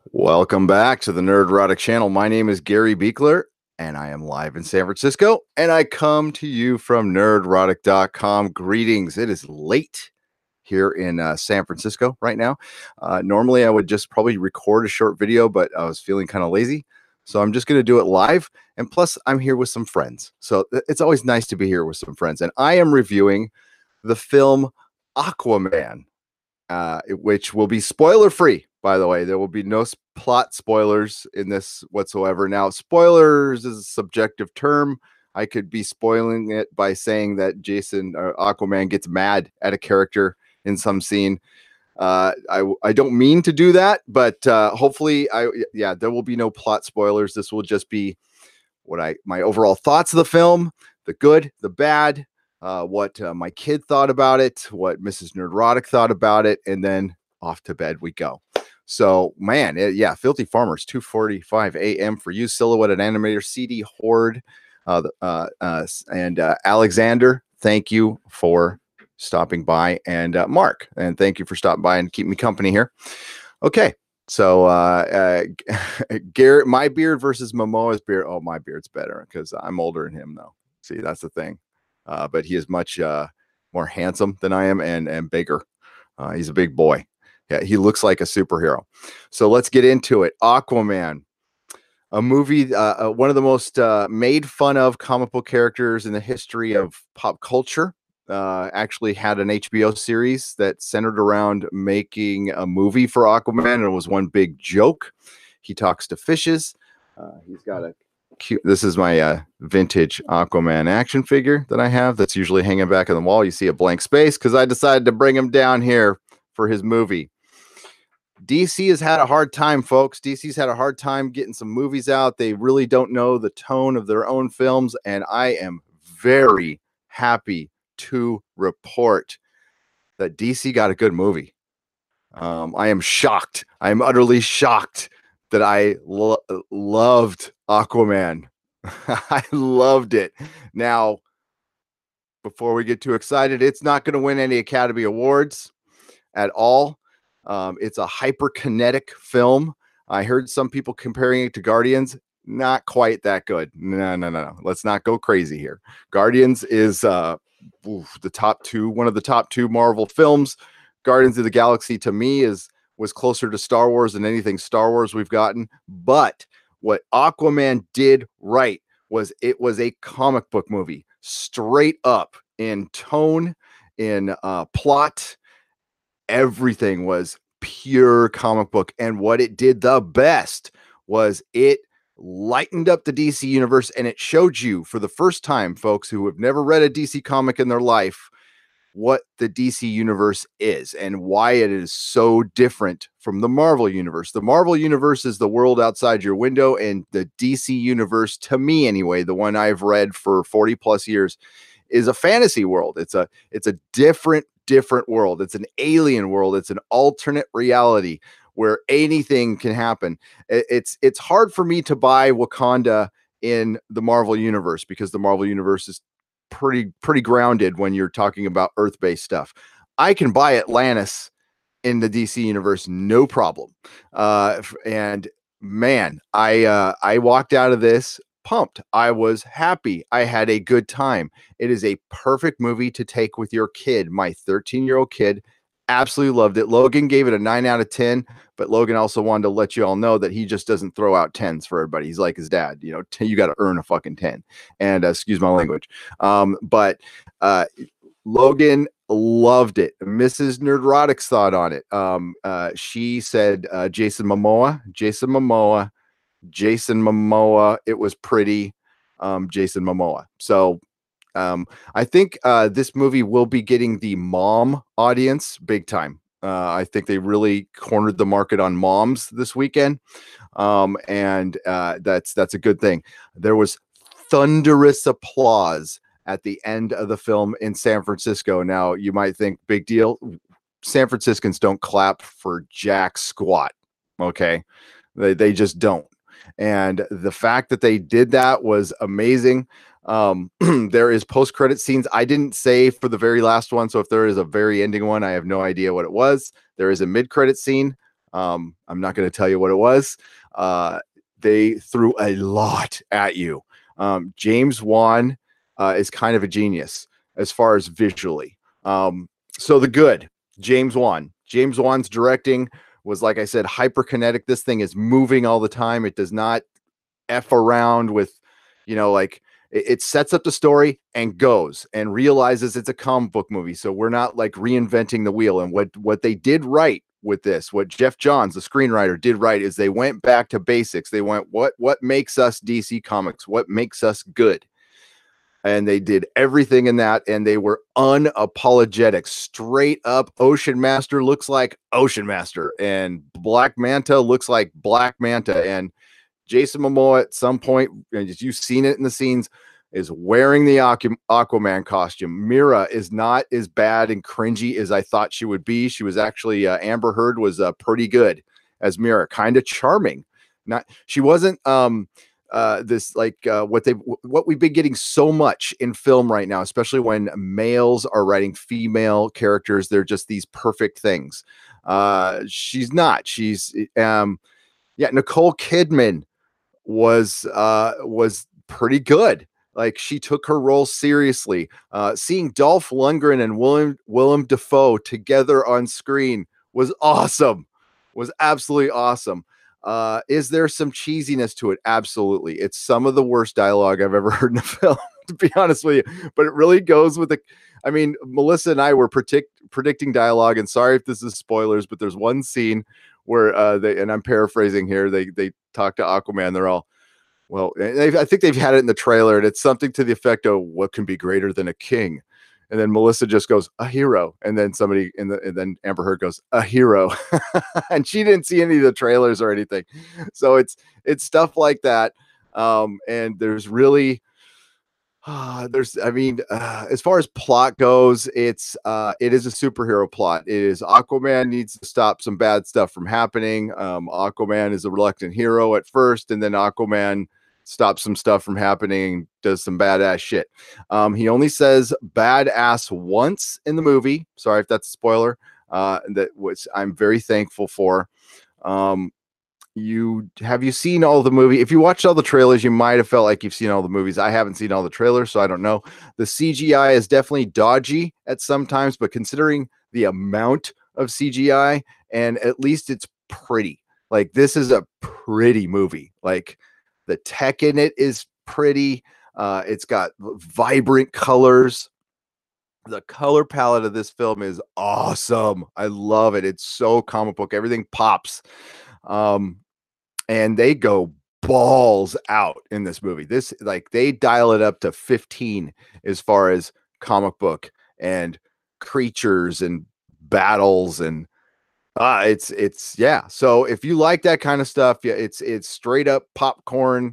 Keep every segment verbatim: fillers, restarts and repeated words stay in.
Welcome back to the Nerdrotic channel. My name is Gary Beekler, and I am live in San Francisco, and I come to you from nerdrotic dot com. Greetings. It is late here in uh, San Francisco right now. Uh, normally, I would just probably record a short video, but I was feeling kind of lazy, so I'm just going to do it live. And plus, I'm here with some friends, so it's always nice to be here with some friends. And I am reviewing the film Aquaman, uh, which will be spoiler free. By the way, there will be no plot spoilers in this whatsoever. Now, spoilers is a subjective term. I could be spoiling it by saying that Jason or Aquaman gets mad at a character in some scene. Uh, I I don't mean to do that, but uh, hopefully, I yeah, there will be no plot spoilers. This will just be what I my overall thoughts of the film, the good, the bad, uh, what uh, my kid thought about it, what Missus Nerdrotic thought about it, and then off to bed we go. So, man, it, yeah, Filthy Farmers, two forty-five a.m. for you, Silhouette and Animator, C D Horde, uh, uh, uh, and uh, Alexander, thank you for stopping by, and uh, Mark, and thank you for stopping by and keeping me company here. Okay, so uh, uh, Garrett, my beard versus Momoa's beard. Oh, my beard's better because I'm older than him, though. See, that's the thing. Uh, but he is much uh, more handsome than I am, and and bigger. Uh, he's a big boy. Yeah, he looks like a superhero. So let's get into it. Aquaman, a movie, uh, uh, one of the most uh, made fun of comic book characters in the history of pop culture. Uh, actually had an H B O series that centered around making a movie for Aquaman, and it was one big joke. He talks to fishes. Uh, he's got a cute. This is my uh, vintage Aquaman action figure that I have. That's usually hanging back on the wall. You see a blank space because I decided to bring him down here for his movie. D C has had a hard time, folks. D C's had a hard time getting some movies out. They really don't know the tone of their own films, and I am very happy to report that D C got a good movie. Um, I am shocked. I am utterly shocked that I lo- loved Aquaman. I loved it. Now, before we get too excited, it's not going to win any Academy Awards at all. Um, it's a hyperkinetic film. I heard some people comparing it to Guardians. Not quite that good. No, no, no, no. Let's not go crazy here. Guardians is uh, oof, the top two, one of the top two Marvel films. Guardians of the Galaxy to me is was closer to Star Wars than anything Star Wars we've gotten. But what Aquaman did right was it was a comic book movie, straight up in tone, in uh, plot. Everything was pure comic book. And what it did the best was it lightened up the D C universe, and it showed you for the first time, folks who have never read a D C comic in their life, what the D C universe is and why it is so different from the Marvel universe. The Marvel universe is the world outside your window, and the D C universe, to me anyway, the one I've read for forty plus years, is a fantasy world. It's a it's a different different world. It's an alien world. It's an alternate reality where anything can happen. It's it's hard for me to buy Wakanda in the Marvel universe because the Marvel universe is pretty pretty grounded when you're talking about Earth-based stuff. I can buy Atlantis in the D C universe, no problem. Uh, and man, I uh, I walked out of this pumped. I was happy. I had a good time. It is a perfect movie to take with your kid. My thirteen-year-old kid absolutely loved it. Logan gave it a nine out of ten, but Logan also wanted to let you all know that he just doesn't throw out tens for everybody. He's like his dad. You know, t- you got to earn a fucking ten. And uh, excuse my language. Um, but uh, Logan loved it. Missus Nerdrotic's thought on it. Um, uh, she said uh, Jason Momoa, Jason Momoa, Jason Momoa. It was pretty um, Jason Momoa. So um, I think uh, this movie will be getting the mom audience big time. Uh, I think they really cornered the market on moms this weekend. Um, and uh, that's that's a good thing. There was thunderous applause at the end of the film in San Francisco. Now, you might think, big deal. San Franciscans don't clap for jack squat. Okay. They, they just don't. And the fact that they did that was amazing. Um, there is post-credit scenes. I didn't say for the very last one, so if there is a very ending one, I have no idea what it was. There is a mid-credit scene. Um, I'm not going to tell you what it was. Uh, they threw a lot at you. Um, James Wan uh, is kind of a genius as far as visually. Um, so the good, James Wan. James Wan's directing was, like I said, hyperkinetic. This thing is moving all the time. It does not F around with, you know, like it, it sets up the story and goes and realizes it's a comic book movie. So we're not like reinventing the wheel. And what what they did right with this, what Jeff Johns, the screenwriter, did right is they went back to basics. They went, what what makes us D C Comics? What makes us good? And they did everything in that, and they were unapologetic, straight up. Ocean Master looks like Ocean Master, and Black Manta looks like Black Manta, and Jason Momoa at some point, and you've seen it in the scenes, is wearing the Aqu- Aquaman costume. Mira is not as bad and cringy as I thought she would be. She was actually uh, Amber Heard was uh, pretty good as Mira, kind of charming. Not she wasn't um uh this like uh what they what we've been getting so much in film right now, especially when males are writing female characters. They're just these perfect things. Uh she's not. She's um yeah, Nicole Kidman was uh was pretty good. Like she took her role seriously. Uh seeing Dolph Lundgren and Willem Willem Dafoe together on screen was awesome. Was absolutely awesome. Uh is there some cheesiness to it? Absolutely. It's some of the worst dialogue I've ever heard in a film, to be honest with you. But it really goes with the I mean, Melissa and I were predict, predicting dialogue, and sorry if this is spoilers, but there's one scene where uh, they, and I'm paraphrasing here, they they talk to Aquaman. They're all, well, I think they've had it in the trailer, and it's something to the effect of, "What can be greater than a king?" And then Melissa just goes, "A hero," and then somebody, and, the, and then Amber Heard goes, "A hero," and she didn't see any of the trailers or anything. So it's it's stuff like that, um, and there's really uh, there's, I mean, uh, as far as plot goes, it's uh, it is a superhero plot. It is Aquaman needs to stop some bad stuff from happening. Um, Aquaman is a reluctant hero at first, and then Aquaman stops some stuff from happening, does some badass shit. Um, he only says badass once in the movie. Sorry if that's a spoiler. Uh, that was I'm very thankful for. Um, you have you seen all the movie? If you watched all the trailers, you might have felt like you've seen all the movies. I haven't seen all the trailers, so I don't know. The C G I is definitely dodgy at some times, but considering the amount of C G I, and at least it's pretty. Like this is a pretty movie. Like the tech in it is pretty. Uh, it's got vibrant colors. The color palette of this film is awesome. I love it. It's so comic book. Everything pops. Um, and they go balls out in this movie. This like they dial it up to fifteen as far as comic book and creatures and battles and uh it's it's yeah. So if you like that kind of stuff, yeah, it's it's straight up popcorn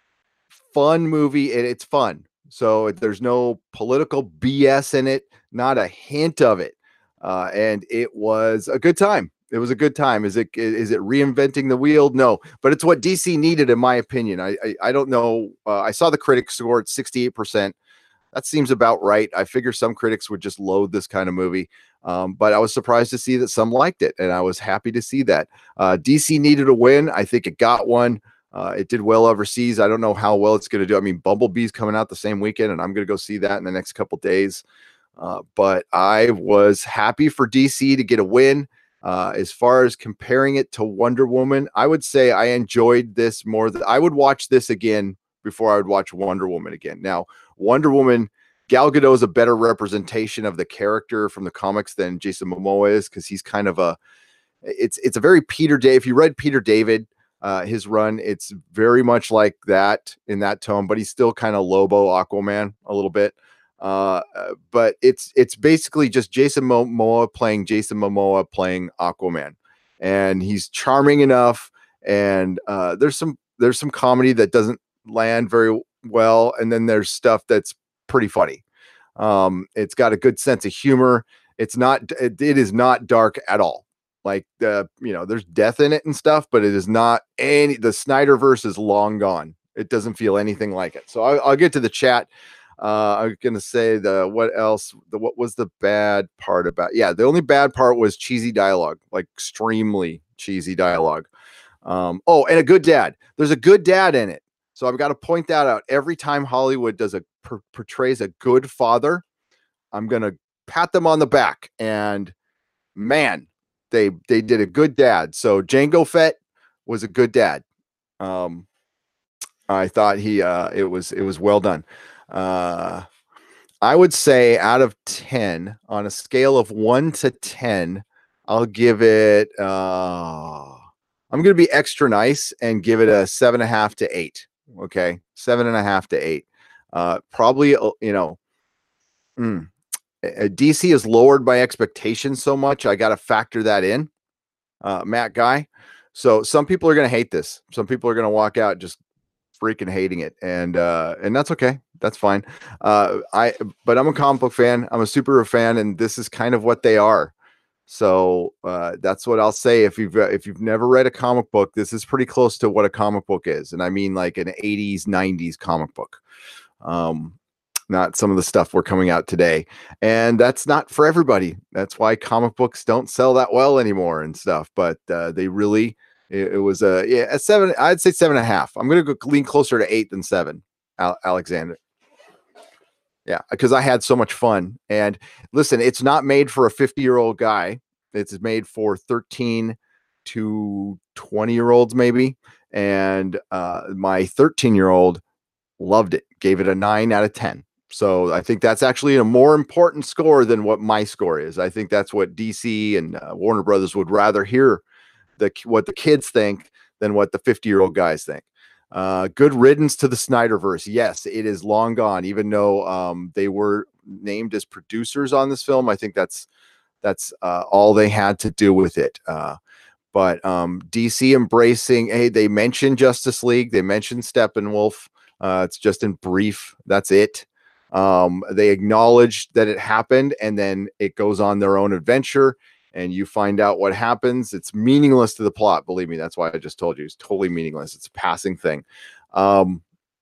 fun movie, and it's fun. So there's no political B S in it, not a hint of it. Uh, and it was a good time. It was a good time. Is it is it reinventing the wheel? No, but it's what D C needed, in my opinion. I I, I don't know. Uh, I saw the critics score at sixty-eight percent. That seems about right. I figure some critics would just loathe this kind of movie, um, but I was surprised to see that some liked it, and I was happy to see that. Uh, D C needed a win. I think it got one. Uh, it did well overseas. I don't know how well it's going to do. I mean, Bumblebee's coming out the same weekend, and I'm going to go see that in the next couple days. Uh, but I was happy for D C to get a win. Uh, as far as comparing it to Wonder Woman, I would say I enjoyed this more. Than, I would watch this again before I would watch Wonder Woman again. Now, Wonder Woman, Gal Gadot is a better representation of the character from the comics than Jason Momoa is, because he's kind of a, it's it's a very Peter Day. If you read Peter David, uh, his run, it's very much like that in that tone, but he's still kind of Lobo Aquaman a little bit. Uh, but it's it's basically just Jason Momoa playing Jason Momoa playing Aquaman, and he's charming enough. And uh, there's some there's some comedy that doesn't land very well, and then there's stuff that's pretty funny. Um, it's got a good sense of humor. It's not it, it is not dark at all. Like the you know there's death in it and stuff, but it is not any. The Snyderverse is long gone. It doesn't feel anything like it. So I, I'll get to the chat. Uh, I'm gonna say the what else? The what was the bad part about? Yeah, the only bad part was cheesy dialogue, like extremely cheesy dialogue. Um, oh, and a good dad. There's a good dad in it. So I've got to point that out. Every time Hollywood does a per, portrays a good father, I'm gonna pat them on the back. And man, they they did a good dad. So Jango Fett was a good dad. Um, I thought he uh, it was it was well done. Uh, I would say out of ten, on a scale of one to ten, I'll give it. Uh, I'm going to be extra nice and give it a seven and a half to eight. Okay, seven and a half to eight. Uh, probably, uh, you know, mm, D C has lowered my expectations so much. I got to factor that in, uh, Matt Guy. So some people are going to hate this. Some people are going to walk out just freaking hating it, and uh and that's okay, that's fine. uh I but I'm a comic book fan, I'm a superhero fan, and this is kind of what they are. So uh that's what I'll say. If you've uh, if you've never read a comic book, this is pretty close to what a comic book is, and I mean like an eighties nineties comic book, um not some of the stuff we're coming out today, and that's not for everybody. That's why comic books don't sell that well anymore and stuff, but uh they really, it, it was a yeah a seven. I'd say seven and a half. I'm gonna go lean closer to eight than seven. Al- Alexander. Yeah, because I had so much fun. And listen, it's not made for a fifty year old guy. It's made for thirteen to twenty year olds maybe. And uh, my thirteen year old loved it, gave it a nine out of ten. So I think that's actually a more important score than what my score is. I think that's what D C and uh, Warner Brothers would rather hear, the what the kids think than what the fifty year old guys think. Uh, good riddance to the Snyderverse. Yes, it is long gone. Even though um, they were named as producers on this film, I think that's that's uh, all they had to do with it. Uh, but um, D C embracing. Hey, they mentioned Justice League. They mentioned Steppenwolf. Uh, it's just in brief. That's it. Um, they acknowledged that it happened, and then it goes on their own adventure, and you find out what happens. It's meaningless to the plot. Believe me, that's why I just told you. It's totally meaningless. It's a passing thing. Um,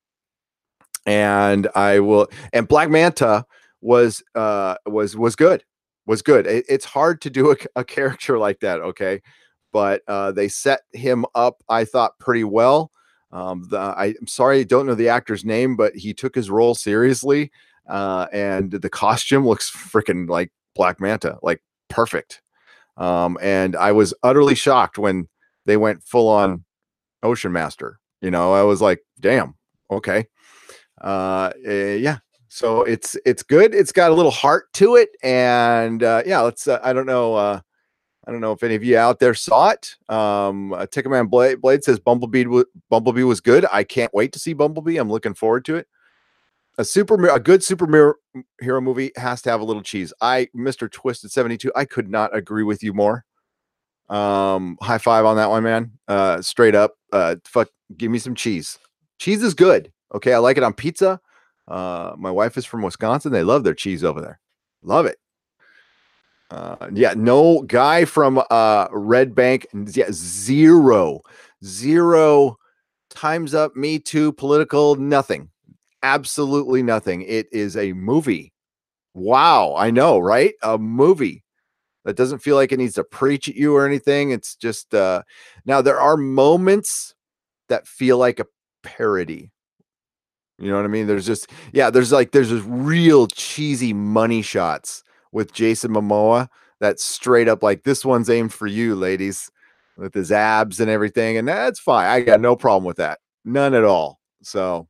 and I will. And Black Manta was uh, was was good. Was good. It, it's hard to do a, a character like that. Okay, but uh, they set him up, I thought, pretty well. Um, the, I, I'm sorry, I don't know the actor's name, but he took his role seriously, uh, and the costume looks freaking like Black Manta, like perfect. Um, and I was utterly shocked when they went full on Ocean Master. You know, I was like, damn, okay, uh, eh, yeah. So it's it's good. It's got a little heart to it, and uh, yeah, let's. Uh, I don't know. Uh, I don't know if any of you out there saw it. Um, uh, Tickerman Blade, Blade says Bumblebee w- Bumblebee was good. I can't wait to see Bumblebee. I'm looking forward to it. A super a good superhero movie has to have a little cheese. I Mister Twisted seventy-two. I could not agree with you more. Um, high five on that one, man. Uh, straight up. Uh, fuck, give me some cheese. Cheese is good. Okay, I like it on pizza. Uh, my wife is from Wisconsin. They love their cheese over there. Love it. Uh, yeah, no guy from uh, Red Bank. Yeah, zero, zero times up. Me too. Political. Nothing. Absolutely nothing. It is a movie. Wow, I know, right? A movie that doesn't feel like it needs to preach at you or anything. It's just uh, now there are moments that feel like a parody. You know what I mean? There's just yeah, there's like there's just real cheesy money shots with Jason Momoa that's straight up like this one's aimed for you, ladies, with his abs and everything, and that's fine. I got no problem with that, none at all. So,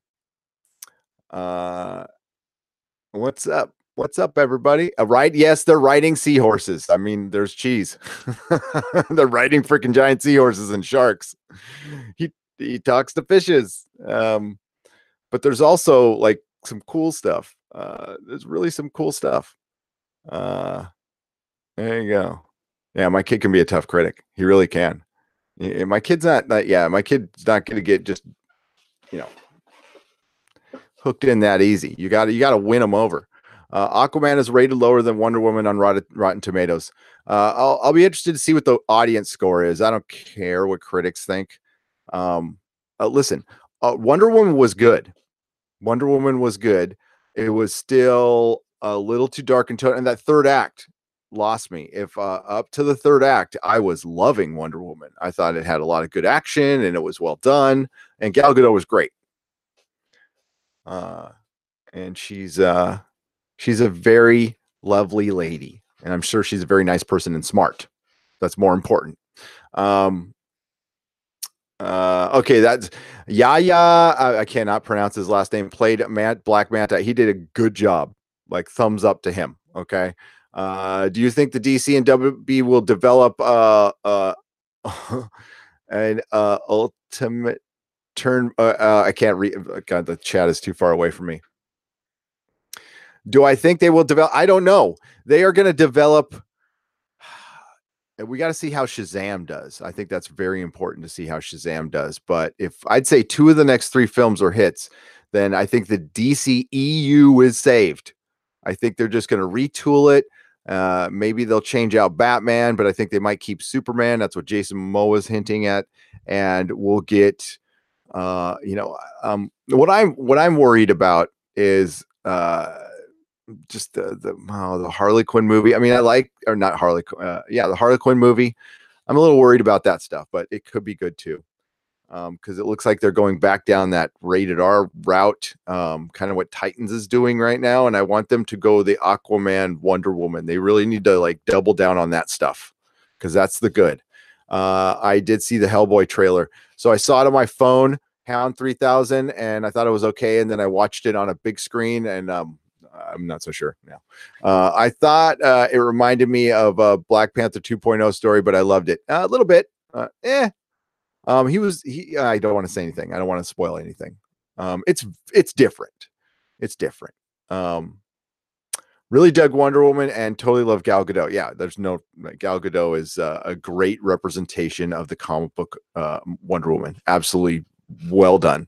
uh, what's up? What's up, everybody? Uh, right? Yes, they're riding seahorses. I mean, there's cheese. They're riding freaking giant seahorses and sharks. He he talks to fishes. Um, but there's also like some cool stuff. Uh, there's really some cool stuff. Uh, there you go. Yeah, my kid can be a tough critic. He really can. Yeah, my kid's not, not yeah, my kid's not going to get just, you know, hooked in that easy. You got to, you got to win them over. Uh, Aquaman is rated lower than Wonder Woman on Rotten, Rotten Tomatoes. Uh, I'll, I'll be interested to see what the audience score is. I don't care what critics think. Um, uh, listen, uh, Wonder Woman was good. Wonder Woman was good. It was still a little too dark and tone. And that third act lost me. If uh, up to the third act, I was loving Wonder Woman. I thought it had a lot of good action and it was well done. And Gal Gadot was great. Uh, and she's uh, she's a very lovely lady, and I'm sure she's a very nice person and smart. That's more important. Um, uh, okay, that's Yaya. I, I cannot pronounce his last name. Played Matt Black Manta. He did a good job. Like thumbs up to him. Okay. Uh, do you think the D C and W B will develop uh, uh, an uh, ultimate turn? Uh, uh, I can't read. God, the chat is too far away from me. Do I think they will develop? I don't know. They are going to develop. And we got to see how Shazam does. I think that's very important to see how Shazam does. But if I'd say two of the next three films are hits, then I think the D C E U is saved. I think they're just going to retool it. Uh, maybe they'll change out Batman, but I think they might keep Superman. That's what Jason Momoa is hinting at. And we'll get, uh, you know, um, what I'm what I'm worried about is uh, just the the oh, the Harley Quinn movie. I mean, I like or not Harley. Uh, yeah, the Harley Quinn movie. I'm a little worried about that stuff, but it could be good too, because um, it looks like they're going back down that rated R route, um, kind of what Titans is doing right now. And I want them to go the Aquaman, Wonder Woman. They really need to like double down on that stuff because that's the good. Uh, I did see the Hellboy trailer, so I saw it on my phone, Hound three thousand, and I thought it was okay. And then I watched it on a big screen, and um, I'm not so sure now. Uh, I thought uh, it reminded me of a Black Panther two point oh story, but I loved it uh, a little bit. Uh, eh. Um, he was he. I don't want to say anything. I don't want to spoil anything. Um, it's it's different. It's different. Um, really dug Wonder Woman and totally love Gal Gadot. Yeah, there's no Gal Gadot is uh, a great representation of the comic book uh, Wonder Woman. Absolutely well done.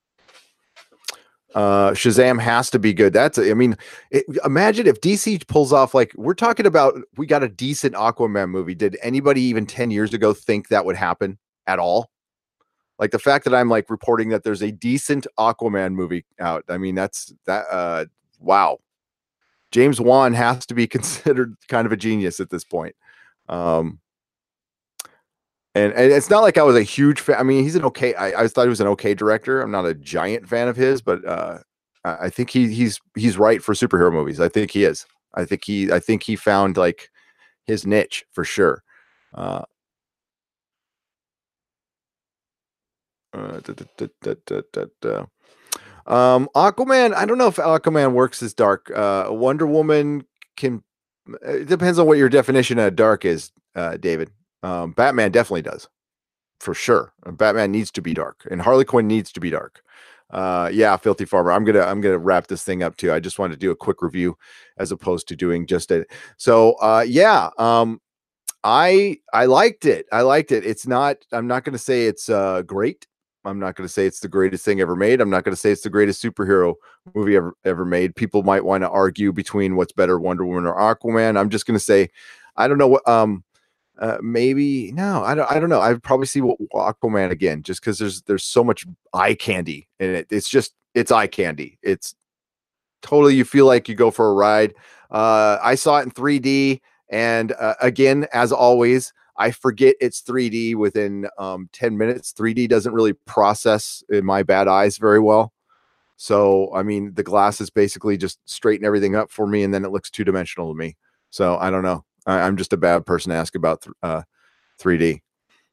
Uh, Shazam has to be good. That's, I mean, it, imagine if D C pulls off, like we're talking about, we got a decent Aquaman movie. Did anybody even ten years ago think that would happen at all? Like the fact that I'm like reporting that there's a decent Aquaman movie out. I mean, that's that, uh, wow. James Wan has to be considered kind of a genius at this point. Um, And, and it's not like I was a huge fan. I mean, he's an okay. I, I thought he was an okay director. I'm not a giant fan of his, but uh, I I think he he's he's right for superhero movies. I think he is. I think he I think he found like his niche for sure. Uh, uh, da, da, da, da, da, da. Um, Aquaman. I don't know if Aquaman works as dark. Uh, Wonder Woman can. It depends on what your definition of dark is, uh, David. Um, Batman definitely does. For sure. Batman needs to be dark and Harley Quinn needs to be dark. Uh, yeah, Filthy Farmer. I'm gonna I'm gonna wrap this thing up too. I just wanted to do a quick review as opposed to doing just a so uh yeah. Um I I liked it. I liked it. It's not, I'm not gonna say it's uh great. I'm not gonna say it's the greatest thing ever made. I'm not gonna say it's the greatest superhero movie ever ever made. People might want to argue between what's better, Wonder Woman or Aquaman. I'm just gonna say I don't know what um uh, maybe no, I don't. I don't know. I'd probably see Aquaman again, just because there's there's so much eye candy in it. It's just it's eye candy. It's totally you feel like you go for a ride. Uh, I saw it in three D, and uh, again, as always, I forget it's three D within um, ten minutes. three D doesn't really process in my bad eyes very well. So I mean, the glasses basically just straighten everything up for me, and then it looks two dimensional to me. So I don't know. I, I'm just a bad person to ask about th- uh, three D.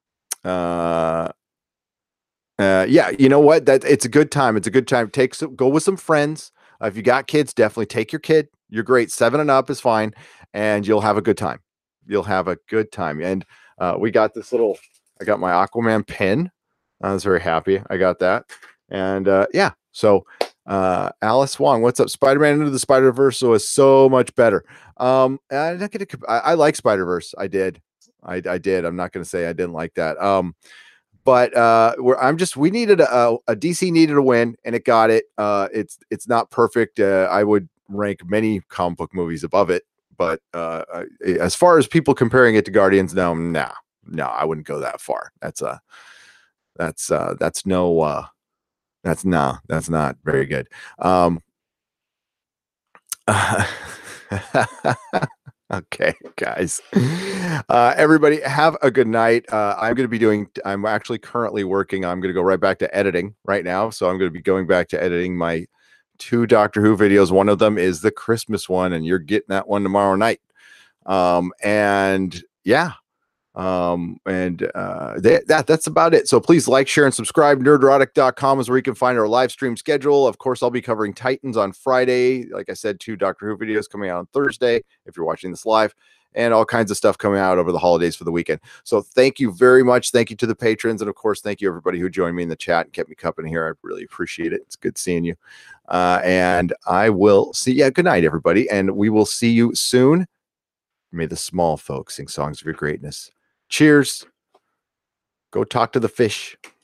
Uh, uh, yeah, you know what? That it's a good time. It's a good time. Take some, go with some friends. Uh, if you got kids, definitely take your kid. You're great. Seven and up is fine, and you'll have a good time. You'll have a good time. And uh, we got this little. I got my Aquaman pin. I was very happy. I got that, and uh, yeah. So uh, Alice Wong, what's up? Spider-Man Into the Spider-Verse was so much better. Um, I'm not gonna. I, I like Spider-Verse. I did. I, I did. I'm not gonna say I didn't like that. Um, but uh, we're, I'm just. We needed a, a D C needed a win, and it got it. Uh, it's it's not perfect. Uh, I would rank many comic book movies above it, but uh, as far as people comparing it to Guardians, no, no, no, I wouldn't go that far. That's a. That's uh, that's no. Uh, that's no. That's not very good. Um, Okay, guys. Uh, everybody, have a good night. Uh, I'm going to be doing, I'm actually currently working. I'm going to go right back to editing right now. So I'm going to be going back to editing my two Doctor Who videos. One of them is the Christmas one, and you're getting that one tomorrow night. Um, and yeah, um, and uh, that, that that's about it. So please like, share, and subscribe. Nerdrotic dot com is where you can find our live stream schedule. Of course, I'll be covering Titans on Friday. Like I said, two Doctor Who videos coming out on Thursday if you're watching this live, and all kinds of stuff coming out over the holidays for the weekend. So thank you very much. Thank you to the patrons, and of course, thank you everybody who joined me in the chat and kept me company here. I really appreciate it. It's good seeing you. Uh, and I will see you. Yeah, good night, everybody, and we will see you soon. May the small folks sing songs of your greatness. Cheers. Go talk to the fish.